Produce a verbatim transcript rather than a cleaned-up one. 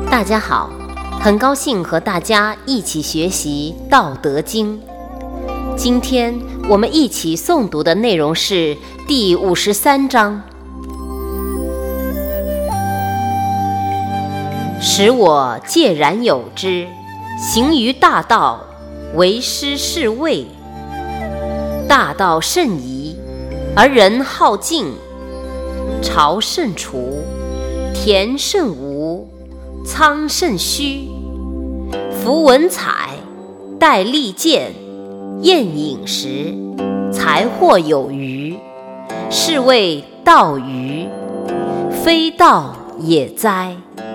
大家好，很高兴和大家一起学习《道德经》。今天我们一起诵读的内容是第五十三章。使我介然有之，行于大道，为师是谓。大道甚夷，而人好径。巢甚除，田甚芜，仓甚虚。夫文采，玳砺剑，宴饮食，财货有余，是谓道余。非道也哉！